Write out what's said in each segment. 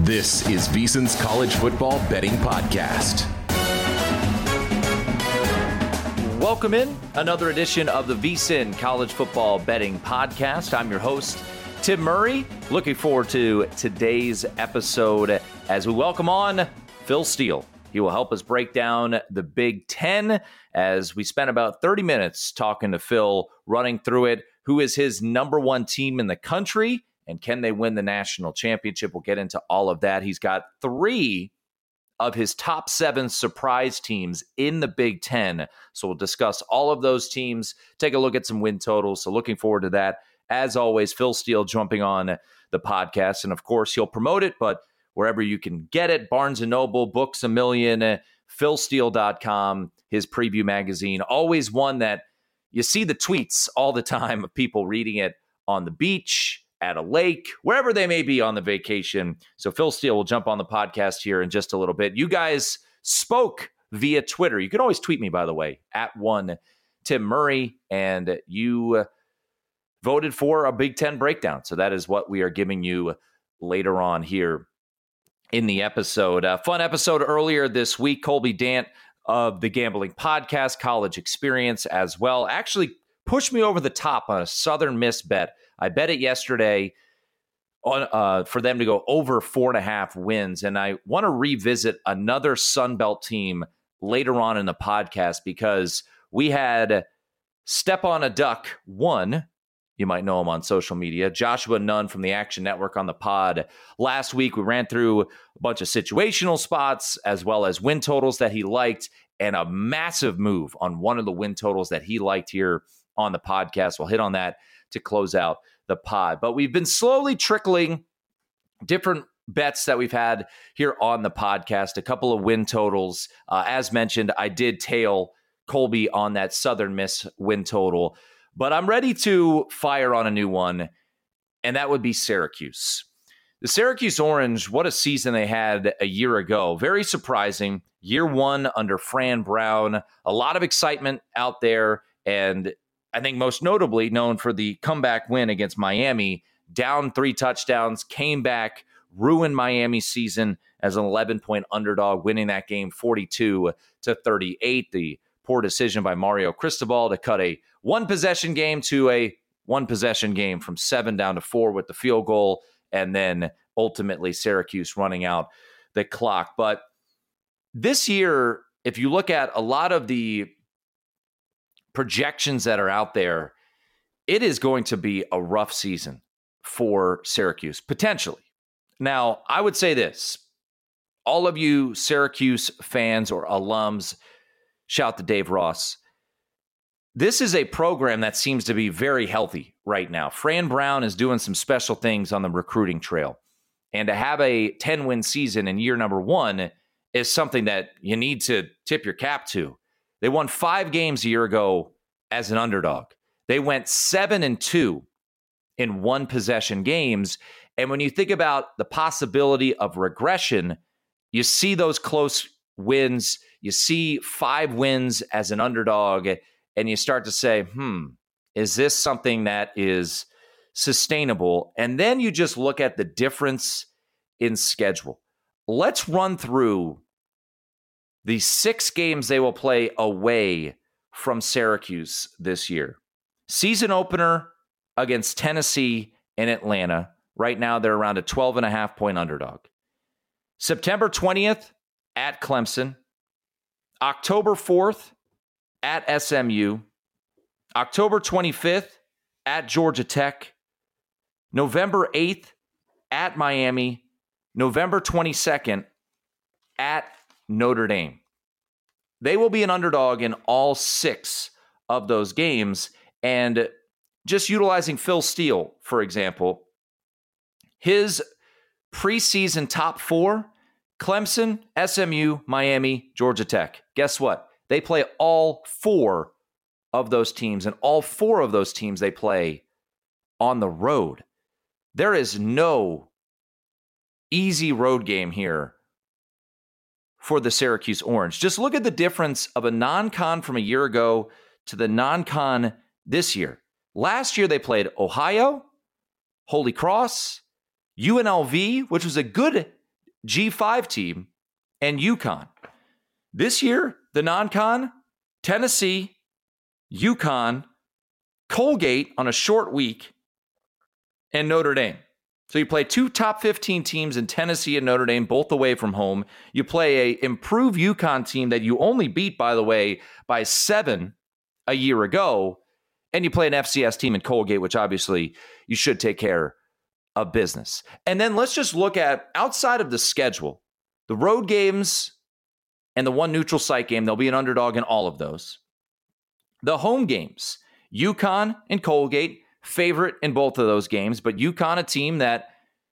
This is VSiN's College Football Betting Podcast. Welcome in another edition of the VSiN College Football Betting Podcast. I'm your host, Tim Murray. Looking forward to today's episode as we welcome on Phil Steele. He will help us break down the Big Ten as we spent about 30 minutes talking to Phil, running through it. Who is his number one team in the country? And can they win the national championship? We'll get into all of that. He's got 3 of his top 7 surprise teams in the Big Ten. So we'll discuss all of those teams, take a look at some win totals. So looking forward to that. As always, Phil Steele jumping on the podcast. And of course, he'll promote it, but wherever you can get it, Barnes & Noble, Books A Million, philsteele.com, his preview magazine. Always one that you see the tweets all the time of people reading it on the beach, at a lake, wherever they may be on the vacation. So Phil Steele will jump on the podcast here in just a little bit. You guys spoke via Twitter. You can always tweet me, by the way, at one Tim Murray, and you voted for a Big Ten breakdown. So that is what we are giving you later on here in the episode. A fun episode earlier this week. Colby Dant of the Gambling Podcast, College Experience as well, actually pushed me over the top on a Southern Miss bet. I bet it yesterday on for them to go over 4.5 wins. And I want to revisit another Sun Belt team later on in the podcast because we had Step on a Duck 1. You might know him on social media. Joshua Nunn from the Action Network on the pod. Last week, we ran through a bunch of situational spots as well as win totals that he liked and a massive move on one of the win totals that he liked here on the podcast. We'll hit on that to close out the pod. But we've been slowly trickling different bets that we've had here on the podcast, a couple of win totals. As mentioned, I did tail Colby on that Southern Miss win total, but I'm ready to fire on a new one, and that would be Syracuse. The Syracuse Orange, what a season they had a year ago. Very surprising. Year one under Fran Brown. A lot of excitement out there, and I think most notably known for the comeback win against Miami, down 3 touchdowns, came back, ruined Miami's season as an 11-point underdog, winning that game 42-38. The poor decision by Mario Cristobal to cut a one-possession game to a one-possession game from 7 down to 4 with the field goal, and then ultimately Syracuse running out the clock. But this year, if you look at a lot of the projections that are out there, it is going to be a rough season for Syracuse, potentially. Now, I would say this. All of you Syracuse fans or alums, shout to Dave Ross. This is a program that seems to be very healthy right now. Fran Brown is doing some special things on the recruiting trail. And to have a 10-win season in year number 1 is something that you need to tip your cap to. They won 5 games a year ago as an underdog. They went 7-2 in one-possession games. And when you think about the possibility of regression, you see those close wins. You see 5 wins as an underdog, and you start to say, is this something that is sustainable? And then you just look at the difference in schedule. Let's run through the 6 games they will play away from Syracuse this year. Season opener against Tennessee and Atlanta. Right now, they're around a 12.5-point underdog. September 20th at Clemson. October 4th at SMU. October 25th at Georgia Tech. November 8th at Miami. November 22nd at Notre Dame. They will be an underdog in all 6 of those games. And just utilizing Phil Steele, for example, his preseason top 4, Clemson, SMU, Miami, Georgia Tech. Guess what? They play all 4 of those teams, and all 4 of those teams they play on the road. There is no easy road game here for the Syracuse Orange. Just look at the difference of a non-con from a year ago to the non-con this year. Last year, they played Ohio, Holy Cross, UNLV, which was a good G5 team, and UConn. This year, the non-con, Tennessee, UConn, Colgate on a short week, and Notre Dame. So you play 2 top 15 teams in Tennessee and Notre Dame, both away from home. You play a improved UConn team that you only beat, by the way, by 7 a year ago. And you play an FCS team in Colgate, which obviously you should take care of business. And then let's just look at, outside of the schedule, the road games and the one neutral site game. There'll be an underdog in all of those. The home games, UConn and Colgate, favorite in both of those games, but UConn, a team that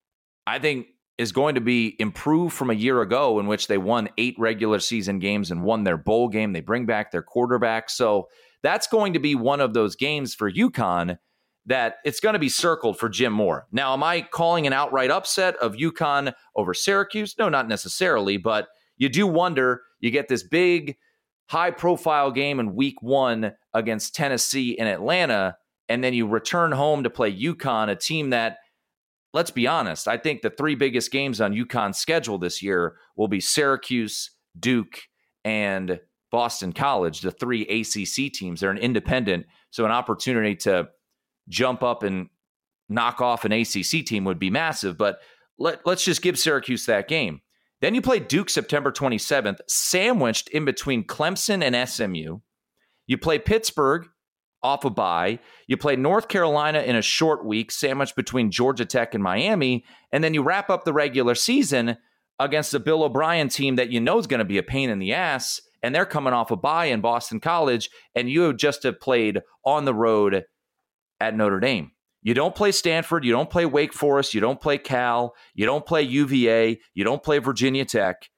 I think is going to be improved from a year ago in which they won 8 regular season games and won their bowl game. They bring back their quarterback. So that's going to be one of those games for UConn that it's going to be circled for Jim Moore. Now, am I calling an outright upset of UConn over Syracuse? No, not necessarily, but you do wonder, you get this big, high-profile game in week 1 against Tennessee and Atlanta, and then you return home to play UConn, a team that, let's be honest, I think the 3 biggest games on UConn's schedule this year will be Syracuse, Duke, and Boston College, the 3 ACC teams. They're an independent, so an opportunity to jump up and knock off an ACC team would be massive, but let's just give Syracuse that game. Then you play Duke September 27th, sandwiched in between Clemson and SMU. You play Pittsburgh off a bye. You play North Carolina in a short week, sandwiched between Georgia Tech and Miami. And then you wrap up the regular season against a Bill O'Brien team that you know is going to be a pain in the ass. And they're coming off a bye in Boston College. And you just have played on the road at Notre Dame. You don't play Stanford. You don't play Wake Forest. You don't play Cal. You don't play UVA. You don't play Virginia Tech.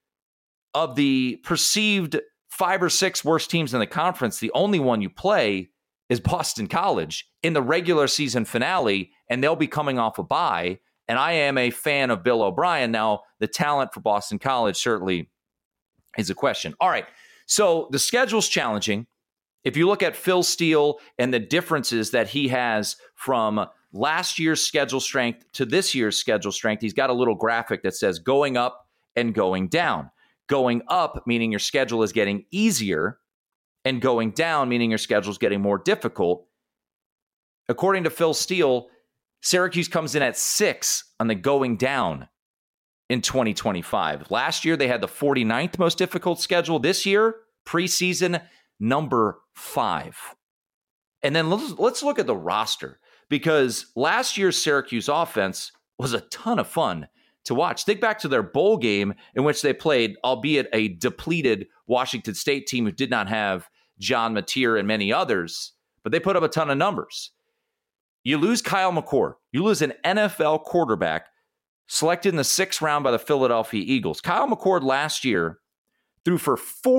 Of the perceived 5 or 6 worst teams in the conference, the only one you play is Boston College in the regular season finale, and they'll be coming off a bye. And I am a fan of Bill O'Brien. Now, the talent for Boston College certainly is a question. All right, so the schedule's challenging. If you look at Phil Steele and the differences that he has from last year's schedule strength to this year's schedule strength, he's got a little graphic that says going up and going down. Going up, meaning your schedule is getting easier, and going down, meaning your schedule is getting more difficult. According to Phil Steele, Syracuse comes in at 6 on the going down in 2025. Last year, they had the 49th most difficult schedule. This year, preseason, number 5. And then let's look at the roster, because last year's Syracuse offense was a ton of fun to watch. Think back to their bowl game in which they played, albeit a depleted Washington State team who did not have John Mateer and many others, but they put up a ton of numbers. You lose Kyle McCord. You lose an NFL quarterback selected in the 6th round by the Philadelphia Eagles. Kyle McCord last year threw for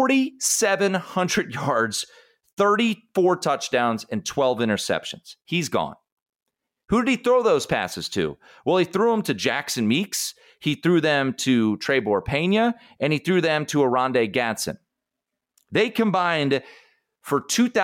4,700 yards, 34 touchdowns, and 12 interceptions. He's gone. Who did he throw those passes to? Well, he threw them to Jackson Meeks, he threw them to Trebor Pena, and he threw them to Oronde Gadsden. They combined for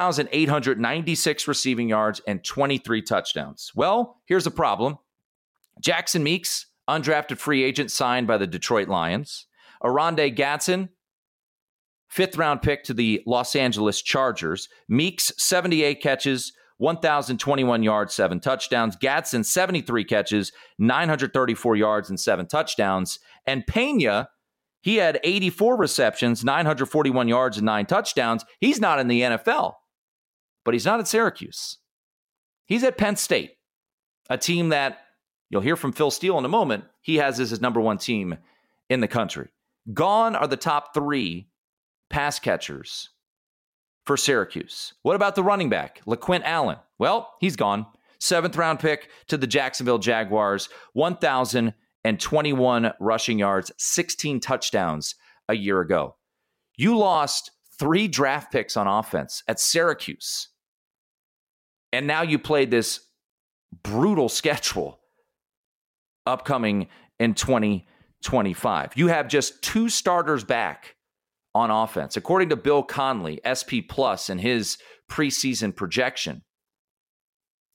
2,896 receiving yards and 23 touchdowns. Well, here's the problem. Jackson Meeks, undrafted free agent signed by the Detroit Lions. Oronde Gadsden, 5th-round pick to the Los Angeles Chargers. Meeks, 78 catches, 1,021 yards, 7 touchdowns. Gadsden, 73 catches, 934 yards, and 7 touchdowns. And Pena, he had 84 receptions, 941 yards, and 9 touchdowns. He's not in the NFL, but he's not at Syracuse. He's at Penn State, a team that you'll hear from Phil Steele in a moment. He has as his number 1 team in the country. Gone are the top 3 pass catchers for Syracuse. What about the running back, LaQuint Allen? Well, he's gone. 7th-round pick to the Jacksonville Jaguars, 1,021 rushing yards, 16 touchdowns a year ago. You lost 3 draft picks on offense at Syracuse, and now you played this brutal schedule upcoming in 2025. You have just 2 starters back on offense. According to Bill Conley, SP Plus, in his preseason projection,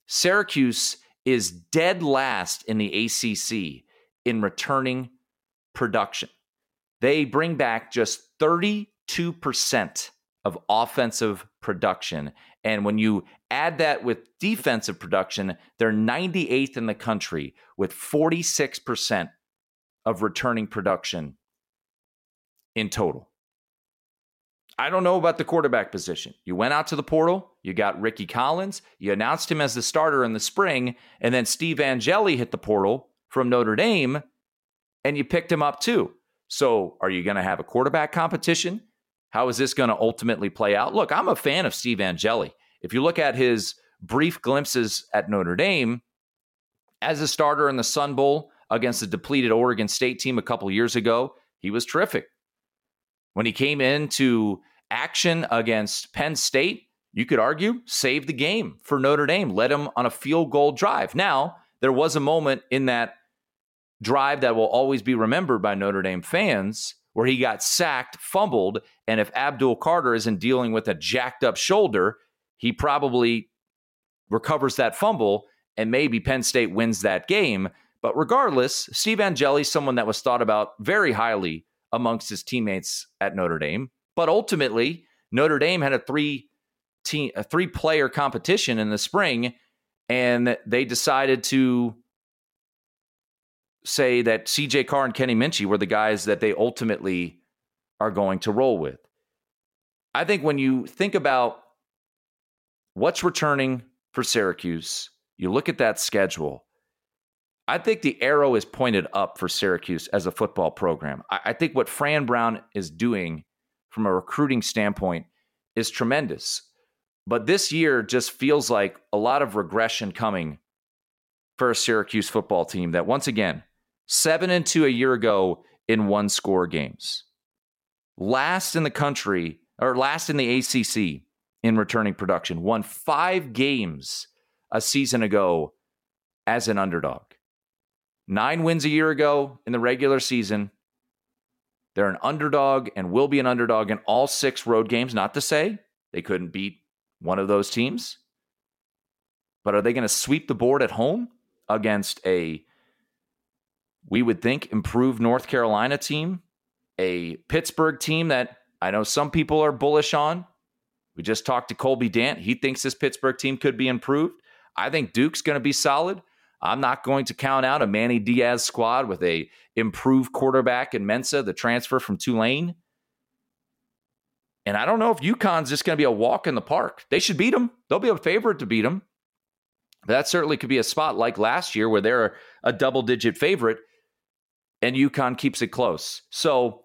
Syracuse is dead last in the ACC in returning production. They bring back just 32% of offensive production. And when you add that with defensive production, they're 98th in the country with 46% of returning production in total. I don't know about the quarterback position. You went out to the portal, you got Ricky Collins, you announced him as the starter in the spring, and then Steve Angeli hit the portal from Notre Dame, and you picked him up too. So are you going to have a quarterback competition? How is this going to ultimately play out? Look, I'm a fan of Steve Angeli. If you look at his brief glimpses at Notre Dame, as a starter in the Sun Bowl against the depleted Oregon State team a couple years ago, he was terrific. When he came into action against Penn State, you could argue, saved the game for Notre Dame, led them on a field goal drive. Now, there was a moment in that drive that will always be remembered by Notre Dame fans where he got sacked, fumbled, and if Abdul Carter isn't dealing with a jacked up shoulder, he probably recovers that fumble and maybe Penn State wins that game. But regardless, Steve Angeli, someone that was thought about very highly amongst his teammates at Notre Dame. But ultimately, Notre Dame had a three-player competition in the spring, and they decided to say that C.J. Carr and Kenny Minchey were the guys that they ultimately are going to roll with. I think when you think about what's returning for Syracuse, you look at that schedule, I think the arrow is pointed up for Syracuse as a football program. I think what Fran Brown is doing from a recruiting standpoint is tremendous. But this year just feels like a lot of regression coming for a Syracuse football team that, once again, 7-2 a year ago in one-score games. Last in the country, or last in the ACC in returning production. Won 5 games a season ago as an underdog. 9 wins a year ago in the regular season. They're an underdog and will be an underdog in all 6 road games. Not to say they couldn't beat one of those teams. But are they going to sweep the board at home against a, we would think, improved North Carolina team? A Pittsburgh team that I know some people are bullish on. We just talked to Colby Dant. He thinks this Pittsburgh team could be improved. I think Duke's going to be solid. I'm not going to count out a Manny Diaz squad with a improved quarterback in Mensa, the transfer from Tulane. And I don't know if UConn's just going to be a walk in the park. They should beat them. They'll be a favorite to beat them. That certainly could be a spot like last year where they're a double-digit favorite and UConn keeps it close. So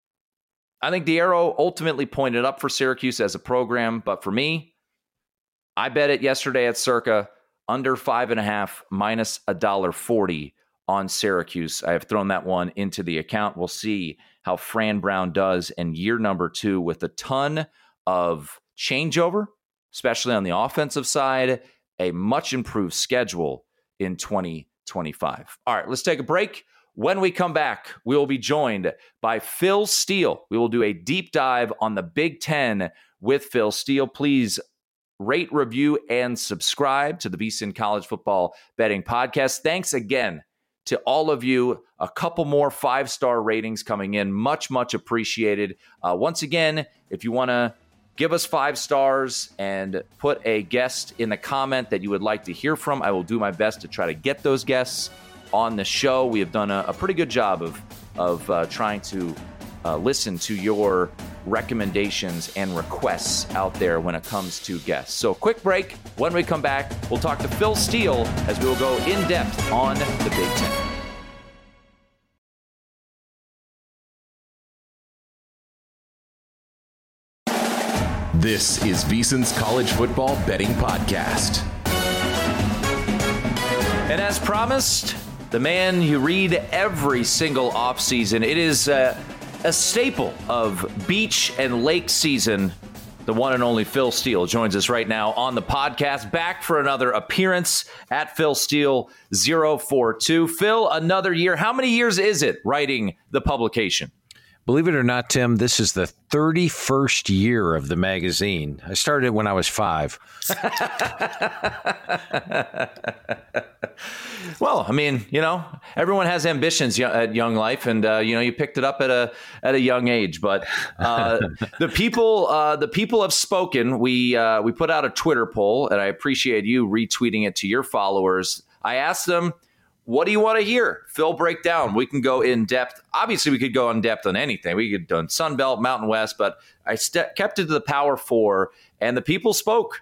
I think the arrow ultimately pointed up for Syracuse as a program. But for me, I bet it yesterday at Circa under 5.5 minus $1.40 on Syracuse. I have thrown that one into the account. We'll see how Fran Brown does in year number 2 with a ton of changeover, especially on the offensive side, a much improved schedule in 2025. All right, let's take a break. When we come back, we will be joined by Phil Steele. We will do a deep dive on the Big Ten with Phil Steele. Please rate, review, and subscribe to the VSiN College Football Betting Podcast. Thanks again to all of you. A couple more 5-star ratings coming in. Much, much appreciated. Once again, if you want to give us 5 stars and put a guest in the comment that you would like to hear from, I will do my best to try to get those guests on the show. We have done a pretty good job of trying to listen to your recommendations and requests out there when it comes to guests. So quick break. When we come back, we'll talk to Phil Steele as we will go in depth on the Big Ten. This is VSiN's College Football Betting Podcast. And as promised, the man you read every single offseason. It is a staple of beach and lake season. The one and only Phil Steele joins us right now on the podcast. Back for another appearance at Phil Steele 042. Phil, another year. How many years is it writing the publication? Believe it or not, Tim, this is the 31st year of the magazine. I started when I was 5. Well, I mean, everyone has ambitions at young life, and you picked it up at a young age. But the people have spoken. We put out a Twitter poll, and I appreciate you retweeting it to your followers. I asked them, what do you want to hear? Phil, break down. We can go in depth. Obviously, we could go in depth on anything. We could do Sun Belt, Mountain West, but I kept it to the Power Four, and the people spoke.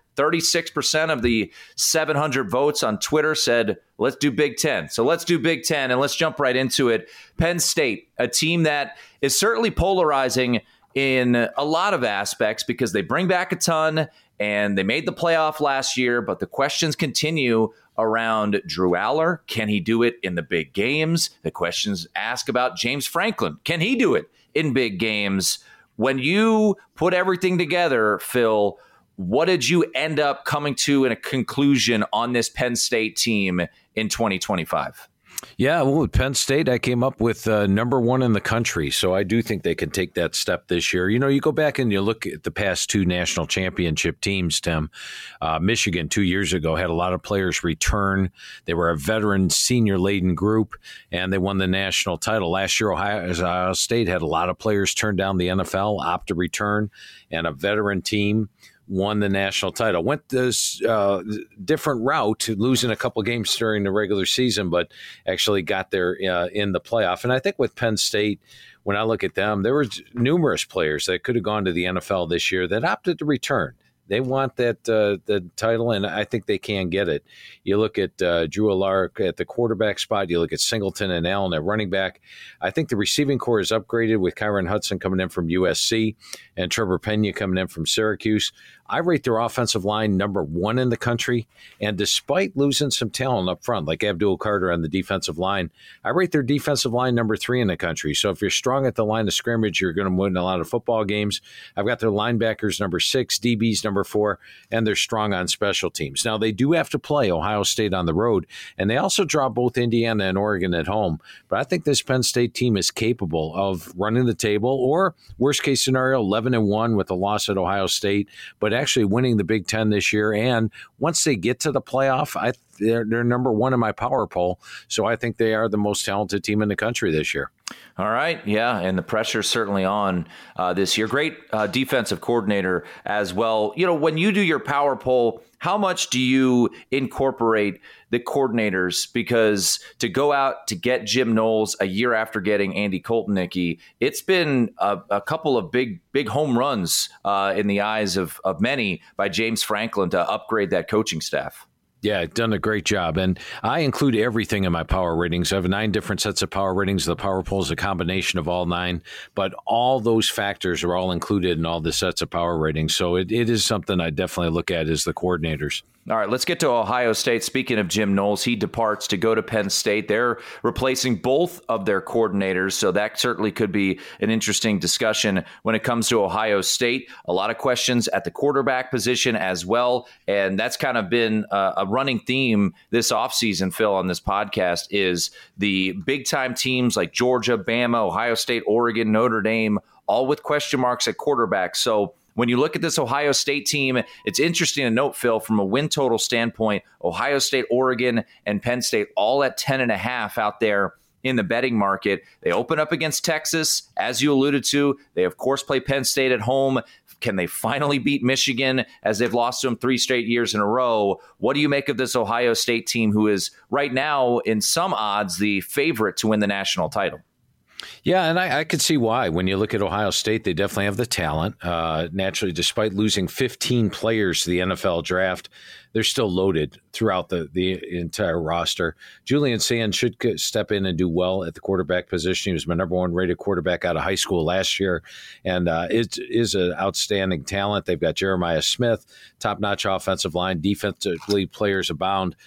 36% of the 700 votes on Twitter said, let's do Big Ten. So let's do Big Ten, and let's jump right into it. Penn State, a team that is certainly polarizing in a lot of aspects because they bring back a ton, and they made the playoff last year, but the questions continue around Drew Aller. Can he do it in the big games? The questions ask about James Franklin. Can he do it in big games? When you put everything together, Phil, what did you end up coming to in a conclusion on this Penn State team in 2025? Yeah, well, with Penn State, I came up with number 1 in the country. So I do think they can take that step this year. You go back and you look at the past 2 national championship teams, Tim. Michigan 2 years ago had a lot of players return. They were a veteran, senior-laden group, and they won the national title. Last year, Ohio State had a lot of players turn down the NFL, opt to return, and a veteran team won the national title. Went this different route, losing a couple games during the regular season, but actually got there in the playoff. And I think with Penn State, when I look at them, there were numerous players that could have gone to the NFL this year that opted to return. They want that the title, and I think they can get it. You look at Drew Aller at the quarterback spot. You look at Singleton and Allen at running back. I think the receiving core is upgraded with Kyron Hudson coming in from USC and Trevor Pena coming in from Syracuse. I rate their offensive line number 1 in the country, and despite losing some talent up front, like Abdul Carter on the defensive line, I rate their defensive line number 3 in the country. So if you're strong at the line of scrimmage, you're going to win a lot of football games. I've got their linebackers number 6, DBs number 4, and they're strong on special teams. Now, they do have to play Ohio State on the road, and they also draw both Indiana and Oregon at home. But I think this Penn State team is capable of running the table, or worst case scenario, 11-1 with a loss at Ohio State, but actually winning the Big Ten this year. And once they get to the playoff, they're number 1 in my power poll. So I think they are the most talented team in the country this year. All right. Yeah. And the pressure's certainly on this year. Great defensive coordinator as well. When you do your power poll, how much do you incorporate the coordinators? Because to go out to get Jim Knowles a year after getting Andy Koltenicky, it's been a couple of big home runs in the eyes of many by James Franklin to upgrade that coaching staff. Yeah, done a great job. And I include everything in my power ratings. I have 9 different sets of power ratings. The power poll is a combination of all 9, but all those factors are all included in all the sets of power ratings. So it is something I definitely look at as the coordinators. All right, let's get to Ohio State. Speaking of Jim Knowles, he departs to go to Penn State. They're replacing both of their coordinators, so that certainly could be an interesting discussion when it comes to Ohio State. A lot of questions at the quarterback position as well, and that's kind of been a running theme this offseason, Phil, on this podcast, is the big-time teams like Georgia, Bama, Ohio State, Oregon, Notre Dame, all with question marks at quarterback. So when you look at this Ohio State team, it's interesting to note, Phil, from a win total standpoint, Ohio State, Oregon, and Penn State all at 10.5 out there in the betting market. They open up against Texas, as you alluded to. They, of course, play Penn State at home. Can they finally beat Michigan, as they've lost to them 3 straight years in a row? What do you make of this Ohio State team, who is right now, in some odds, the favorite to win the national title? Yeah, and I could see why. When you look at Ohio State, they definitely have the talent. Naturally, despite losing 15 players to the NFL draft, they're still loaded throughout the entire roster. Julian Sands should step in and do well at the quarterback position. He was my number 1 rated quarterback out of high school last year, and it is an outstanding talent. They've got Jeremiah Smith, top-notch offensive line, defensively players abound.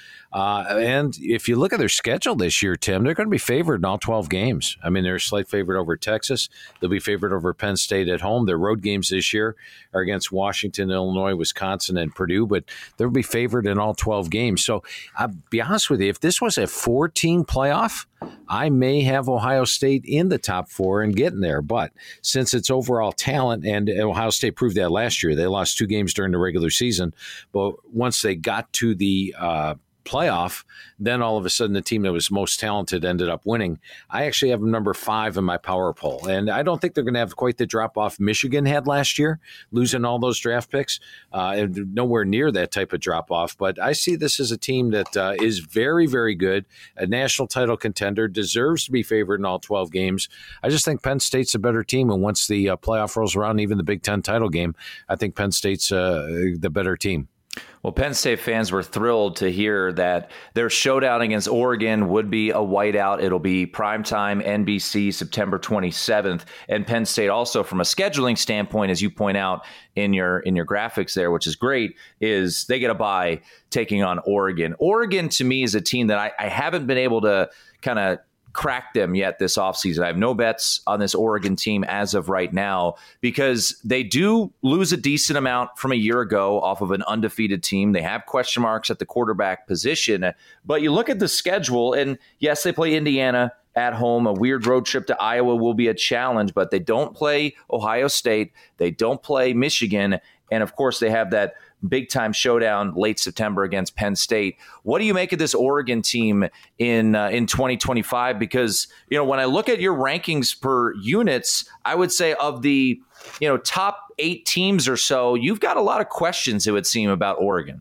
And if you look at their schedule this year, Tim, they're going to be favored in all 12 games. I mean, they're a slight favorite over Texas. They'll be favored over Penn State at home. Their road games this year are against Washington, Illinois, Wisconsin, and Purdue, but they'll be favored favored in all 12 games. So I'll be honest with you, if this was a 4-team playoff, I may have Ohio State in the top 4 and getting there. But since it's overall talent, and Ohio State proved that last year, they lost 2 games during the regular season. But once they got to the playoff, then all of a sudden the team that was most talented ended up winning. I actually have them number 5 in my power poll, and I don't think they're going to have quite the drop-off Michigan had last year, losing all those draft picks, and nowhere near that type of drop-off. But I see this as a team that is very, very good, a national title contender, deserves to be favored in all 12 games. I just think Penn State's a better team, and once the playoff rolls around, even the Big Ten title game, I think Penn State's the better team. Well, Penn State fans were thrilled to hear that their showdown against Oregon would be a whiteout. It'll be primetime NBC September 27th. And Penn State also, from a scheduling standpoint, as you point out in your graphics there, which is great, is they get a bye taking on Oregon. Oregon, to me, is a team that I haven't been able to kind of crack them yet this offseason. I have no bets on this Oregon team as of right now because they do lose a decent amount from a year ago off of an undefeated team. They have question marks at the quarterback position, but you look at the schedule, and yes, they play Indiana at home. A weird road trip to Iowa will be a challenge, but they don't play Ohio State. They don't play Michigan. And of course, they have that big-time showdown late September against Penn State. What do you make of this Oregon team in 2025? Because, when I look at your rankings per units, I would say of the, top 8 teams or so, you've got a lot of questions, it would seem, about Oregon.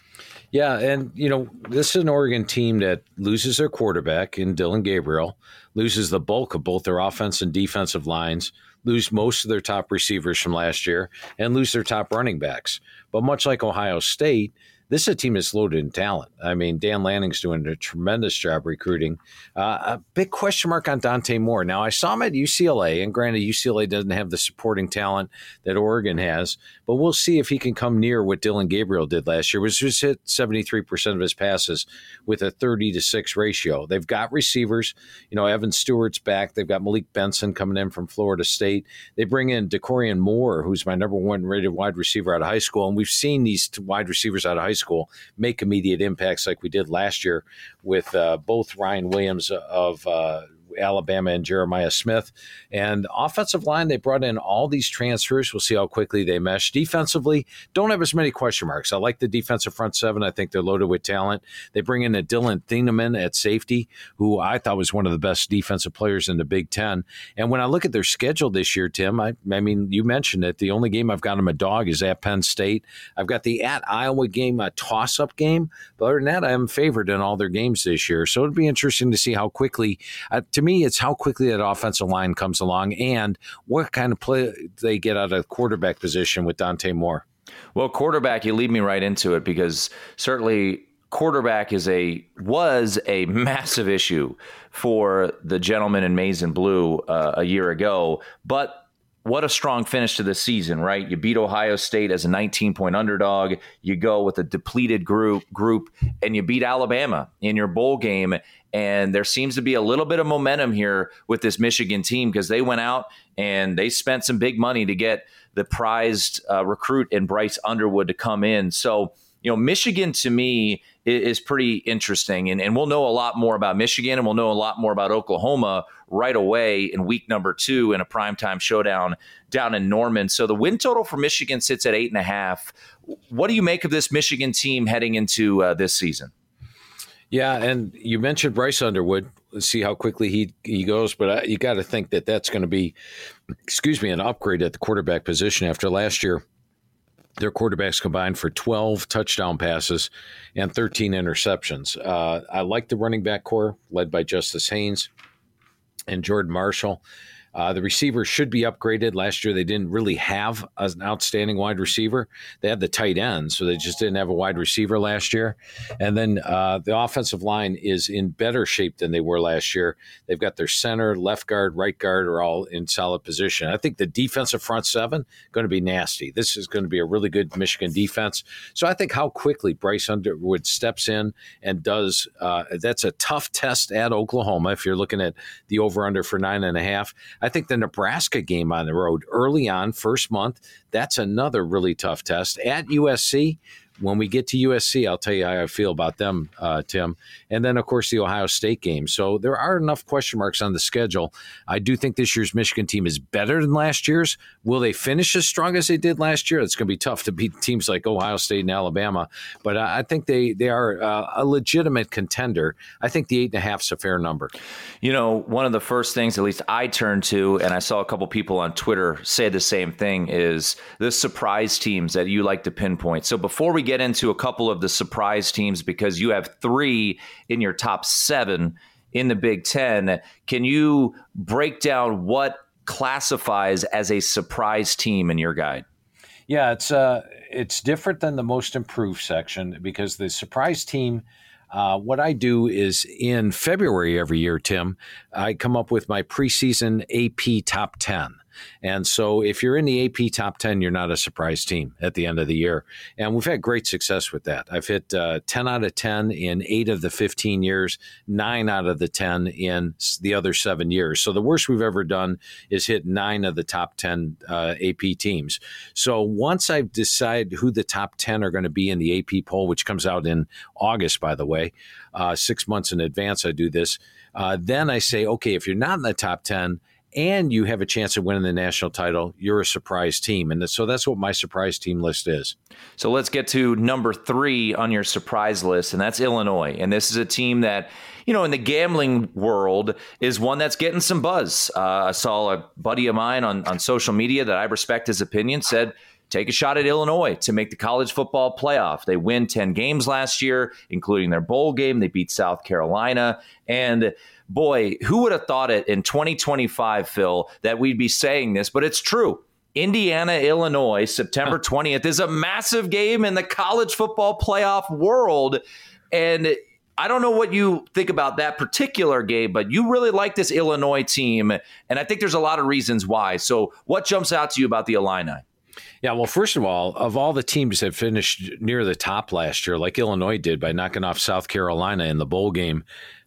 Yeah, and, this is an Oregon team that loses their quarterback in Dylan Gabriel, loses the bulk of both their offense and defensive lines, lose most of their top receivers from last year, and lose their top running backs. But much like Ohio State, this is a team that's loaded in talent. I mean, Dan Lanning's doing a tremendous job recruiting. A big question mark on Dante Moore. Now, I saw him at UCLA, and granted, UCLA doesn't have the supporting talent that Oregon has, but we'll see if he can come near what Dylan Gabriel did last year, which just hit 73% of his passes with a 30-6 ratio. They've got receivers. Evan Stewart's back. They've got Malik Benson coming in from Florida State. They bring in DeCorian Moore, who's my number 1 rated wide receiver out of high school, and we've seen these wide receivers out of high school make immediate impacts like we did last year with both Ryan Williams of Alabama and Jeremiah Smith. And offensive line, they brought in all these transfers. We'll see how quickly they mesh. Defensively, don't have as many question marks. I like the defensive front 7. I think they're loaded with talent. They bring in a Dylan Thieneman at safety, who I thought was one of the best defensive players in the Big Ten. And when I look at their schedule this year, Tim, I mean, you mentioned it. The only game I've got them a dog is at Penn State. I've got the at Iowa game, a toss-up game. But other than that, I am favored in all their games this year. So it'd be interesting to see how quickly, to me, it's how quickly that offensive line comes along and what kind of play they get out of the quarterback position with Dante Moore. Well, quarterback, you lead me right into it because certainly quarterback was a massive issue for the gentleman in maize and blue a year ago. But what a strong finish to the season, right? You beat Ohio State as a 19-point underdog. You go with a depleted group, and you beat Alabama in your bowl game. And there seems to be a little bit of momentum here with this Michigan team because they went out and they spent some big money to get the prized recruit in Bryce Underwood to come in. So, Michigan to me is pretty interesting. And we'll know a lot more about Michigan and we'll know a lot more about Oklahoma right away in week number 2 in a primetime showdown down in Norman. So the win total for Michigan sits at 8.5. What do you make of this Michigan team heading into this season? Yeah, and you mentioned Bryce Underwood. Let's see how quickly he goes, but you got to think that that's going to be, an upgrade at the quarterback position after last year. Their quarterbacks combined for 12 touchdown passes and 13 interceptions. I like the running back core led by Justice Haynes and Jordan Marshall. The receivers should be upgraded. Last year, they didn't really have an outstanding wide receiver. They had the tight end, so they just didn't have a wide receiver last year. And then the offensive line is in better shape than they were last year. They've got their center, left guard, right guard are all in solid position. I think the defensive front 7 going to be nasty. This is going to be a really good Michigan defense. So I think how quickly Bryce Underwood steps in and does that's a tough test at Oklahoma if you're looking at the over-under for 9.5. I think the Nebraska game on the road early on, first month, that's another really tough test. At USC, when we get to USC, I'll tell you how I feel about them, Tim. And then, of course, the Ohio State game. So there are enough question marks on the schedule. I do think this year's Michigan team is better than last year's. Will they finish as strong as they did last year? It's going to be tough to beat teams like Ohio State and Alabama. But I think they are a legitimate contender. I think the 8.5 is a fair number. You know, one of the first things, at least I turned to, and I saw a couple people on Twitter say the same thing, is the surprise teams that you like to pinpoint. So before we get into a couple of the surprise teams, because you have 3 in your top 7 in the Big Ten, can you break down what classifies as a surprise team in your guide? Yeah, it's different than the most improved section because the surprise team, what I do is in February every year, Tim, I come up with my preseason AP top 10. And so if you're in the AP top 10, you're not a surprise team at the end of the year. And we've had great success with that. I've hit 10 out of 10 in 8 of the 15 years, 9 out of the 10 in the other 7 years. So the worst we've ever done is hit 9 of the top 10 AP teams. So once I've decided who the top 10 are going to be in the AP poll, which comes out in August, by the way, 6 months in advance I do this, then I say, okay, if you're not in the top 10, and you have a chance of winning the national title, you're a surprise team. And so that's what my surprise team list is. So let's get to number 3 on your surprise list, and that's Illinois. And this is a team that, you know, in the gambling world is one that's getting some buzz. I saw a buddy of mine on social media that I respect his opinion said, take a shot at Illinois to make the college football playoff. They win 10 games last year, including their bowl game. They beat South Carolina. And boy, who would have thought it in 2025, Phil, that we'd be saying this, but it's true. Indiana, Illinois, September 20th is a massive game in the college football playoff world. And I don't know what you think about that particular game, but you really like this Illinois team. And I think there's a lot of reasons why. So what jumps out to you about the Illini? Yeah, well, first of all the teams that finished near the top last year, like Illinois did by knocking off South Carolina in the bowl game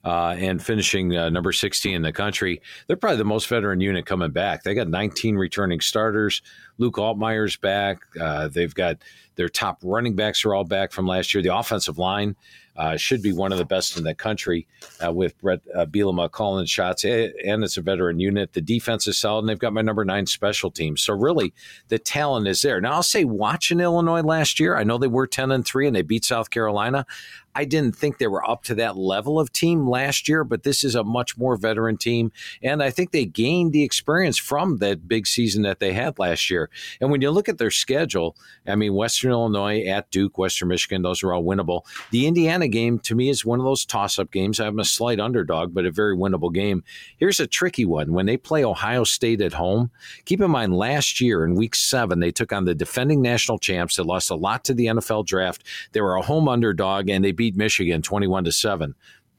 and finishing number 16 in the country, they're probably the most veteran unit coming back. They got 19 returning starters. Luke Altmaier's back. They've got their top running backs are all back from last year. The offensive line should be one of the best in the country with Brett Bielema calling shots, and it's a veteran unit. The defense is solid, and they've got my number 9 special teams. So really, the talent is there. Now, I'll say watching Illinois last year, I know they were 10-3, and they beat South Carolina. I didn't think they were up to that level of team last year, but this is a much more veteran team, and I think they gained the experience from that big season that they had last year. And when you look at their schedule, I mean, Western Illinois at Duke, Western Michigan, those are all winnable. The Indiana game, to me, is one of those toss-up games. I'm a slight underdog, but a very winnable game. Here's a tricky one. When they play Ohio State at home, keep in mind last year in Week 7, they took on the defending national champs that lost a lot to the NFL draft. They were a home underdog, and they beat Michigan 21-7.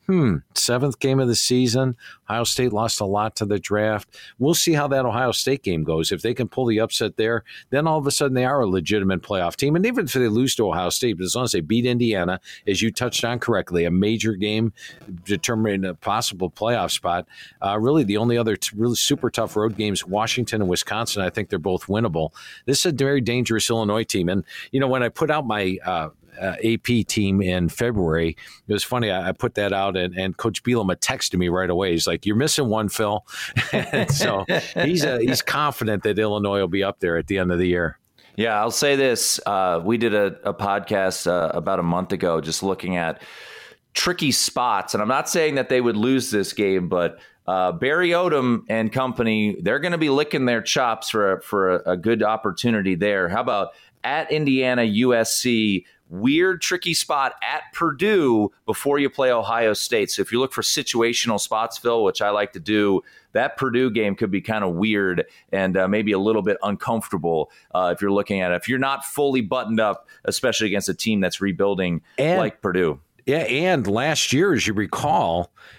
7th game of the season. Ohio State lost a lot to the draft. We'll see how that Ohio State game goes. If they can pull the upset there, then all of a sudden they are a legitimate playoff team. And even if they lose to Ohio State, but as long as they beat Indiana, as you touched on correctly, a major game determining a possible playoff spot, really the only other really super tough road games, Washington and Wisconsin, I think they're both winnable. This is a very dangerous Illinois team. And, you know, when I put out my AP team in February, it was funny. I put that out, and Coach Bielema texted me right away. He's like, "You're missing one, Phil." And so he's confident that Illinois will be up there at the end of the year. Yeah, I'll say this. We did a podcast about a month ago just looking at tricky spots. And I'm not saying that they would lose this game, but Barry Odom and company, they're going to be licking their chops for a good opportunity there. How about at Indiana, USC, weird, tricky spot at Purdue before you play Ohio State. So if you look for situational spots, Phil, which I like to do, that Purdue game could be kind of weird and maybe a little bit uncomfortable if you're looking at it. If you're not fully buttoned up, especially against a team that's rebuilding like Purdue. Yeah, and last year, as you recall,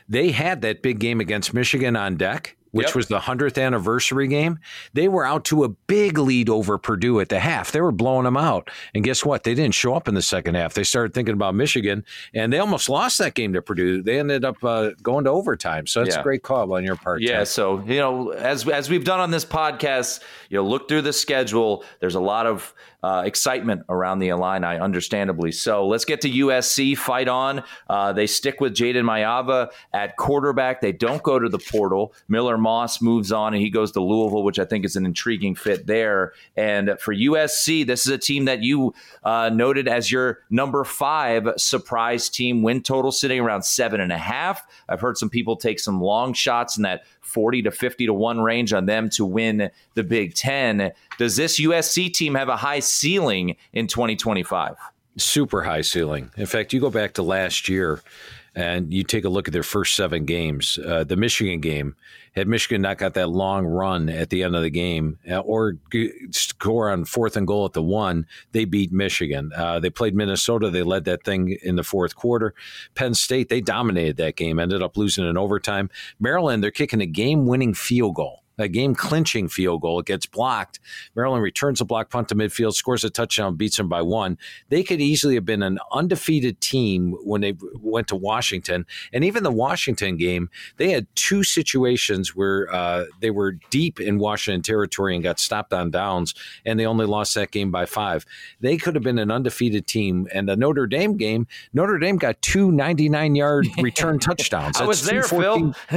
they had that big game against Michigan on deck, which was the 100th anniversary game. They were out to a big lead over Purdue at the half. They were blowing them out. And guess what? They didn't show up in the second half. They started thinking about Michigan, and they almost lost that game to Purdue. They ended up going to overtime. So that's a great call on your part. Yeah, so, as we've done on this podcast, look through the schedule. There's a lot of excitement around the Illini, understandably. So let's get to USC. Fight on. They stick with Jaden Mayava at quarterback. They don't go to the portal. Miller Moss moves on, and he goes to Louisville, which I think is an intriguing fit there. And for USC, this is a team that you noted as your number 5 surprise team. Win total sitting around 7.5. I've heard some people take some long shots in that 40 to 50 to 1 range on them to win the Big Ten. Does this USC team have a high ceiling in 2025? Super high ceiling. In fact, you go back to last year and you take a look at their first 7 games. The Michigan game, had Michigan not got that long run at the end of the game or score on 4th and goal at the 1, they beat Michigan. They played Minnesota. They led that thing in the 4th quarter. Penn State, they dominated that game, ended up losing in overtime. Maryland, they're kicking a game-winning field goal. A game-clinching field goal. It gets blocked. Maryland returns a block punt to midfield, scores a touchdown, beats them by 1. They could easily have been an undefeated team when they went to Washington. And even the Washington game, they had 2 situations where they were deep in Washington territory and got stopped on downs, and they only lost that game by 5. They could have been an undefeated team. And the Notre Dame game, Notre Dame got 2 99-yard return touchdowns. I was there, Phil. 2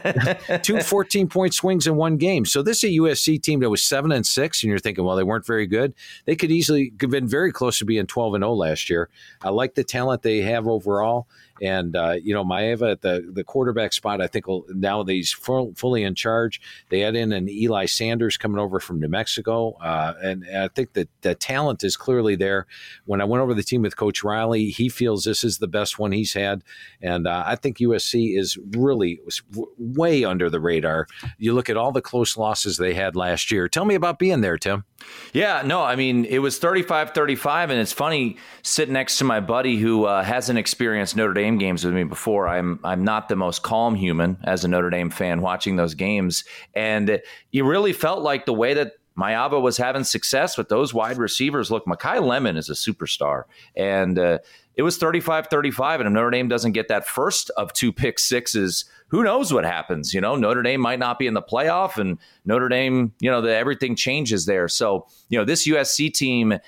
14-point swings in one game. So this is a USC team that was 7-6, and you're thinking, well, they weren't very good. They could easily have been very close to being 12-0 last year. I like the talent they have overall. And, Mayava at the quarterback spot, I think now that he's fully in charge. They add in an Eli Sanders coming over from New Mexico. And I think that the talent is clearly there. When I went over the team with Coach Riley, he feels this is the best one he's had. And I think USC is really way under the radar. You look at all the close losses they had last year. Tell me about being there, Tim. Yeah, no, I mean, it was 35-35, and it's funny sitting next to my buddy who hasn't experienced Notre Dame games with me before. I'm not the most calm human as a Notre Dame fan watching those games, and you really felt like the way that Mayava was having success with those wide receivers. Look, Mekhi Lemon is a superstar, and it was 35-35, and if Notre Dame doesn't get that first of 2 pick sixes, who knows what happens? Notre Dame might not be in the playoff, and Notre Dame, everything changes there. So, this USC team,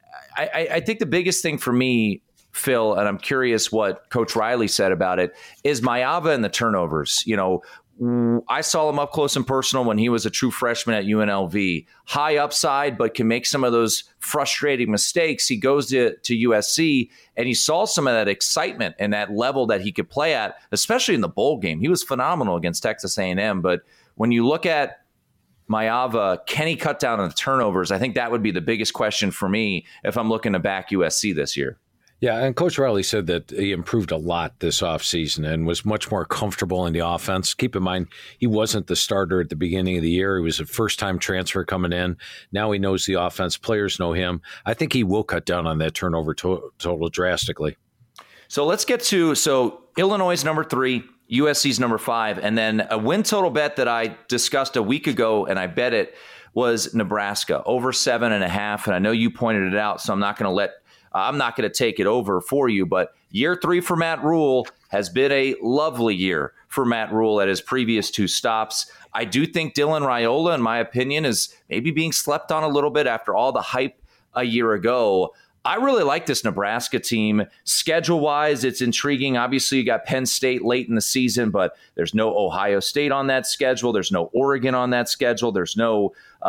I think the biggest thing for me, Phil, and I'm curious what Coach Riley said about it, is Mayava and the turnovers. I saw him up close and personal when he was a true freshman at UNLV. High upside, but can make some of those frustrating mistakes. He goes to USC, and he saw some of that excitement and that level that he could play at, especially in the bowl game. He was phenomenal against Texas A&M. But when you look at Mayava, can he cut down on the turnovers? I think that would be the biggest question for me if I'm looking to back USC this year. Yeah, and Coach Riley said that he improved a lot this offseason and was much more comfortable in the offense. Keep in mind, he wasn't the starter at the beginning of the year. He was a first-time transfer coming in. Now he knows the offense. Players know him. I think he will cut down on that turnover total drastically. So let's get to Illinois is number 3, USC's number 5, and then a win total bet that I discussed a week ago, and I bet it was Nebraska, over 7.5. And I know you pointed it out, so I'm not going to take it over for you, but year 3 for Matt Rule has been a lovely year for Matt Rule at his previous 2 stops. I do think Dylan Raiola, in my opinion, is maybe being slept on a little bit after all the hype a year ago. I really like this Nebraska team. Schedule-wise, it's intriguing. Obviously, you got Penn State late in the season, but there's no Ohio State on that schedule. There's no Oregon on that schedule. There's no,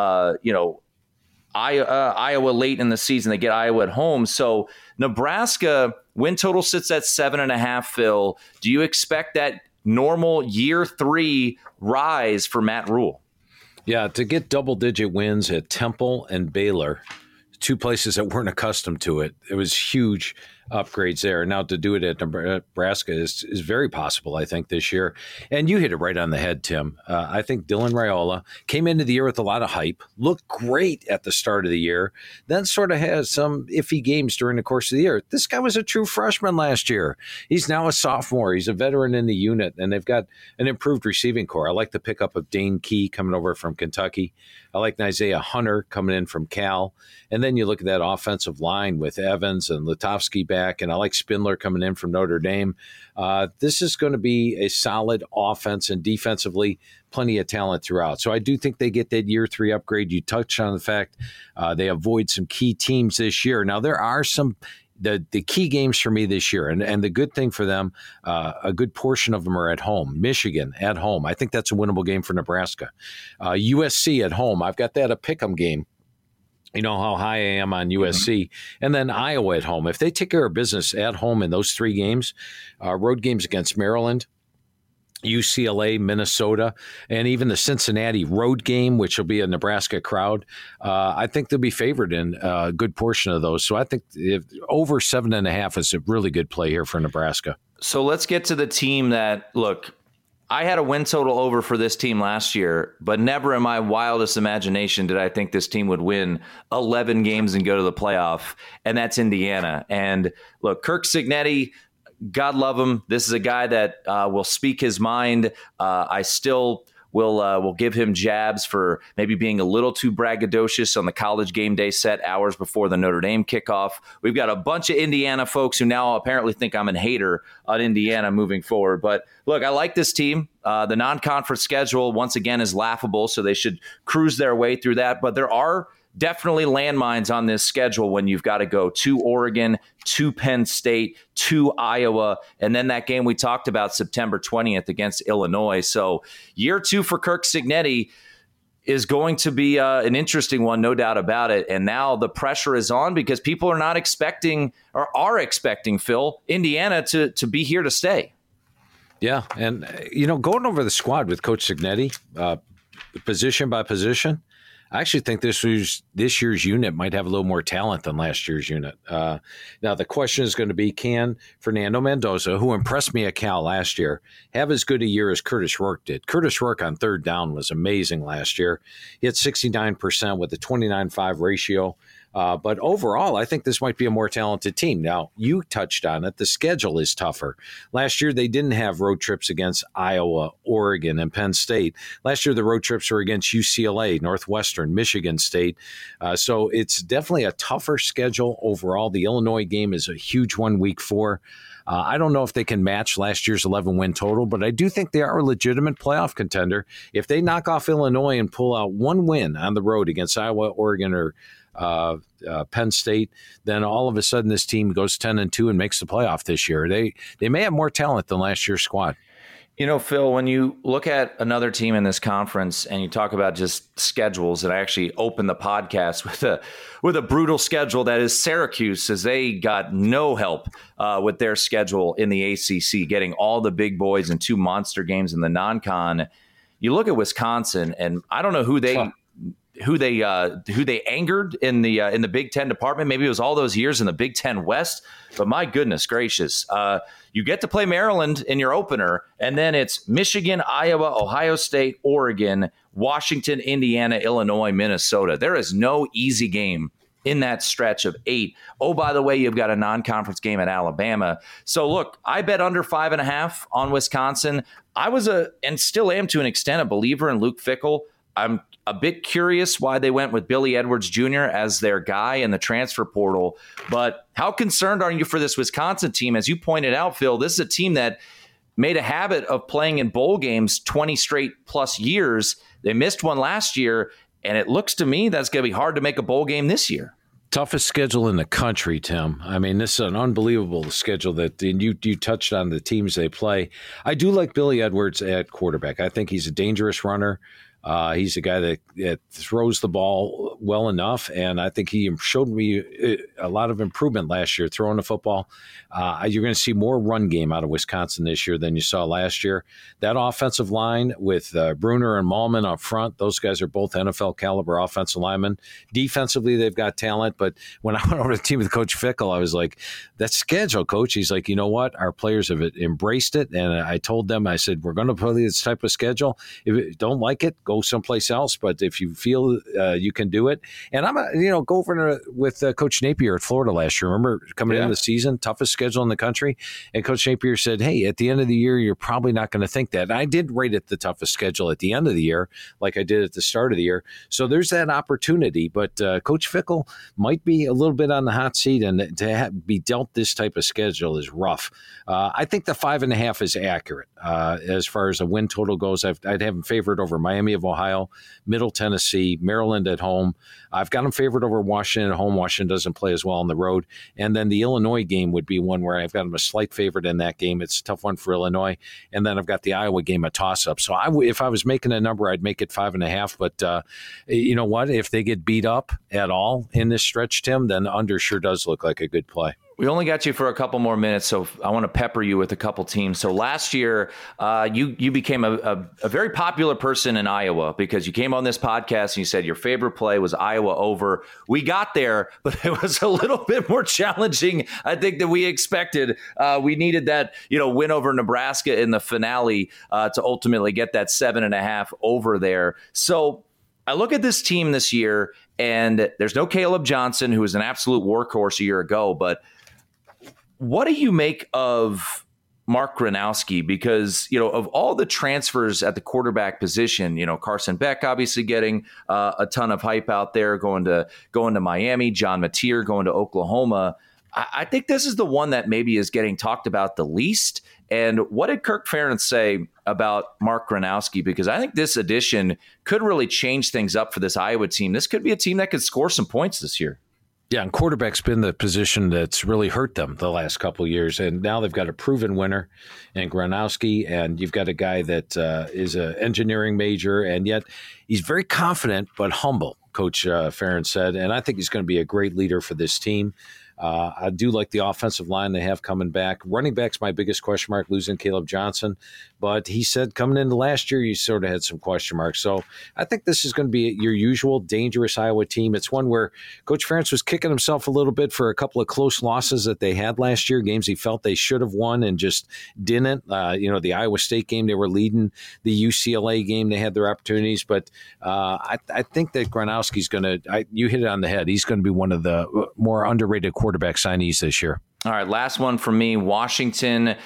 Iowa late in the season. They get Iowa at home. So Nebraska win total sits at 7.5, Phil. Do you expect that normal year 3 rise for Matt Rule? Yeah, to get double-digit wins at Temple and Baylor, 2 places that weren't accustomed to it, it was huge. upgrades there. Now to do it at Nebraska is very possible, I think, this year. And you hit it right on the head, Tim. I think Dylan Raiola came into the year with a lot of hype, looked great at the start of the year, then sort of has some iffy games during the course of the year. This guy was a true freshman last year. He's now a sophomore. He's a veteran in the unit, and they've got an improved receiving core. I like the pickup of Dane Key coming over from Kentucky. I like Isaiah Hunter coming in from Cal. And then you look at that offensive line with Evans and Lutovsky back, and I like Spindler coming in from Notre Dame. This is going to be a solid offense, and defensively, plenty of talent throughout. So I do think they get that year 3 upgrade. You touched on the fact they avoid some key teams this year. Now, there are some the key games for me this year, and the good thing for them, a good portion of them are at home. Michigan at home. I think that's a winnable game for Nebraska. USC at home. I've got that a pick'em game. You know how high I am on USC. And then Iowa at home. If they take care of business at home in those 3 games, road games against Maryland, UCLA, Minnesota, and even the Cincinnati road game, which will be a Nebraska crowd, I think they'll be favored in a good portion of those. So I think over 7.5 is a really good play here for Nebraska. So let's get to the team that, look, I had a win total over for this team last year, but never in my wildest imagination did I think this team would win 11 games and go to the playoff, and that's Indiana. And look, Kirk Cignetti, God love him. This is a guy that will speak his mind. I still will give him jabs for maybe being a little too braggadocious on the College game day set hours before the Notre Dame kickoff. We've got a bunch of Indiana folks who now apparently think I'm a hater on Indiana moving forward. But look, I like this team. The non-conference schedule, once again, is laughable, so they should cruise their way through that. But there are definitely landmines on this schedule when you've got to go to Oregon, to Penn State, to Iowa, and then that game we talked about September 20th against Illinois. So year 2 for Kirk Cignetti is going to be an interesting one, no doubt about it. And now the pressure is on because people are not expecting, or are expecting, Phil, Indiana to be here to stay. Yeah, and, going over the squad with Coach Cignetti, position by position, I actually think this year's unit might have a little more talent than last year's unit. Now, the question is going to be, can Fernando Mendoza, who impressed me at Cal last year, have as good a year as Curtis Rourke did? Curtis Rourke on third down was amazing last year. He had 69% with a 29.5 ratio. But overall, I think this might be a more talented team. Now, you touched on it. The schedule is tougher. Last year, they didn't have road trips against Iowa, Oregon, and Penn State. Last year, the road trips were against UCLA, Northwestern, Michigan State. So it's definitely a tougher schedule overall. The Illinois game is a huge one, week 4. I don't know if they can match last year's 11-win total, but I do think they are a legitimate playoff contender. If they knock off Illinois and pull out one win on the road against Iowa, Oregon, or Penn State, then all of a sudden this team goes 10-2 and makes the playoff this year. They may have more talent than last year's squad. Phil, when you look at another team in this conference and you talk about just schedules, and I actually opened the podcast with a brutal schedule that is Syracuse, as they got no help with their schedule in the ACC, getting all the big boys and 2 monster games in the non-con. You look at Wisconsin, and I don't know who they angered in the Big Ten department. Maybe it was all those years in the Big Ten West, but my goodness gracious, you get to play Maryland in your opener, and then it's Michigan, Iowa, Ohio State, Oregon, Washington, Indiana, Illinois, Minnesota. There is no easy game in that stretch of 8. Oh, by the way, you've got a non-conference game at Alabama. So look, I bet under 5.5 on Wisconsin. I was and still am to an extent, a believer in Luke Fickell. I'm a bit curious why they went with Billy Edwards Jr. as their guy in the transfer portal. But how concerned are you for this Wisconsin team? As you pointed out, Phil, this is a team that made a habit of playing in bowl games 20 straight plus years. They missed one last year, and it looks to me that's going to be hard to make a bowl game this year. Toughest schedule in the country, Tim. I mean, this is an unbelievable schedule that you touched on the teams they play. I do like Billy Edwards at quarterback. I think he's a dangerous runner. He's a guy that throws the ball well enough, and I think he showed me a lot of improvement last year throwing the football. You're going to see more run game out of Wisconsin this year than you saw last year. That offensive line with Bruner and Malman up front, those guys are both NFL caliber offensive linemen. Defensively, they've got talent, but when I went over to the team with Coach Fickell, I was like, that schedule, Coach. He's like, you know what? Our players have embraced it, and I told them, I said, we're going to play this type of schedule. If you don't like it, go someplace else, but if you feel you can do it. And I'm go over with Coach Napier at Florida last year. Remember coming into the season, toughest schedule in the country, and Coach Napier said, hey, at the end of the year, you're probably not going to think that. And I did rate it the toughest schedule at the end of the year, like I did at the start of the year. So there's that opportunity, but Coach Fickell might be a little bit on the hot seat, and to be dealt this type of schedule is rough. I think the 5.5 is accurate as far as a win total goes. I'd have them favored over Miami of Ohio, Middle Tennessee, Maryland at home. I've got them favored over Washington at home. Washington doesn't play as well on the road. And then the Illinois game would be one where I've got them a slight favorite in that game. It's a tough one for Illinois. And then I've got the Iowa game a toss-up. So if I was making a number, I'd make it 5.5. But you know what? If they get beat up at all in this stretch, Tim, then under sure does look like a good play. We only got you for a couple more minutes, so I want to pepper you with a couple teams. So last year, you became a very popular person in Iowa because you came on this podcast and you said your favorite play was Iowa over. We got there, but it was a little bit more challenging, I think, than we expected. We needed that, win over Nebraska in the finale to ultimately get that 7.5 over there. So I look at this team this year, and there's no Caleb Johnson, who was an absolute workhorse a year ago, but what do you make of Mark Gronowski? Because, of all the transfers at the quarterback position, Carson Beck obviously getting a ton of hype out there, going to Miami, John Mateer going to Oklahoma. I think this is the one that maybe is getting talked about the least. And what did Kirk Ferentz say about Mark Gronowski? Because I think this addition could really change things up for this Iowa team. This could be a team that could score some points this year. Yeah, and quarterback's been the position that's really hurt them the last couple of years. And now they've got a proven winner in Gronowski, and you've got a guy that is an engineering major, and yet he's very confident but humble, Coach Ferentz said. And I think he's going to be a great leader for this team. I do like the offensive line they have coming back. Running back's my biggest question mark, losing Caleb Johnson. But he said coming into last year, you sort of had some question marks. So I think this is going to be your usual dangerous Iowa team. It's one where Coach Ferentz was kicking himself a little bit for a couple of close losses that they had last year, games he felt they should have won and just didn't. The Iowa State game, they were leading. The UCLA game, they had their opportunities. But I think that Gronowski's going to, you hit it on the head, he's going to be one of the more underrated quarterback signees this year. All right, last one for me, Washington.